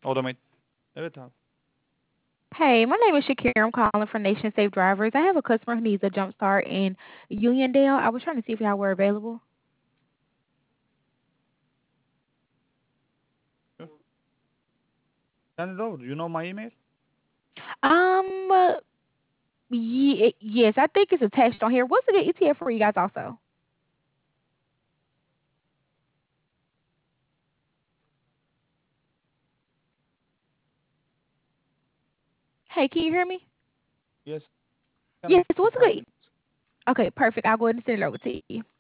Automate. Evet abi. Hey, my name is Shakira. I'm calling from Nation Safe Drivers. I have a customer who needs a jump start in Uniondale. I was trying to see if y'all were available. Sure. Send it over. You know my email? Um, uh, yes, I think it's attached on here. What's a good ETF for you guys also? Hey, can you hear me? Yes. Yes, Connect in what's a five good? minutes. Okay, perfect. I'll go ahead and send it over to you.